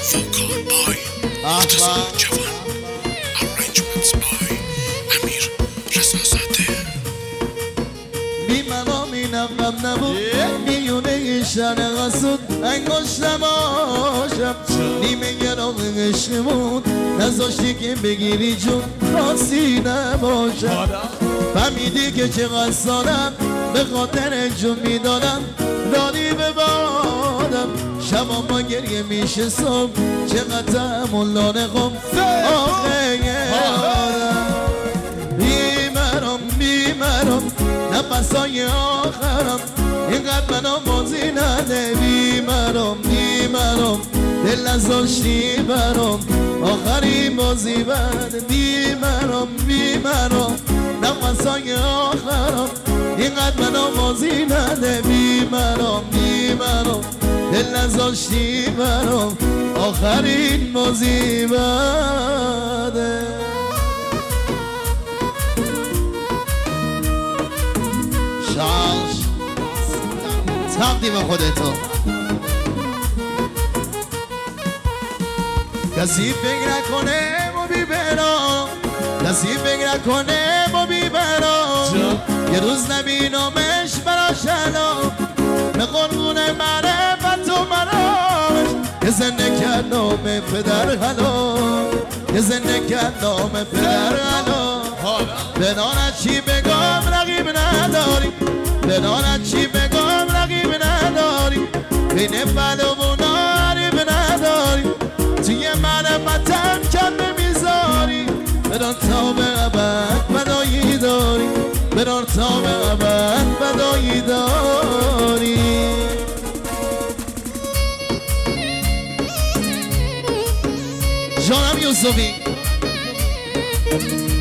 Vocal by Atasal Javan. Arrangements by Amir Rezazadeh. بیمنام اینم غم نبود میونه شن غسود انگاش نباشم نیمه گرام عشقمون نذاشتی که بگیری جون خاصی نباشم فهمیدی که چقدر سالم به خاطر جون میدادم دادی به بادم شبا ما گریه میشه صبح چقدر تحمل لانقم آخه بیمرم نفسای آخرم اینقدر منو بازی نده بیمرم دل نذاشتی برام آخری بازی بده بیمرم نفسای آخرم اینقدر منو بازی نده بیمرم دل نذاشتی برام آخرین بازی بده تقدیم خودتو کسی فکر نکنه ما بیبرام کسی فکر نکنه ما بیبرام یه روز نبینامش براشنا به قربون معرفت و مرامش یه زنده کرد نام پدر حلال یه زنده کرد نام پدر حلال بنانت چی بگم رقیب نداری بنانت چی بگم رقیب نداری بین پلوونا حریب نداری توی معرفتم کم نمیذاری بدان تا به ابد بدایی داری بدان تا به ابد بدایی داری جانم یوسفی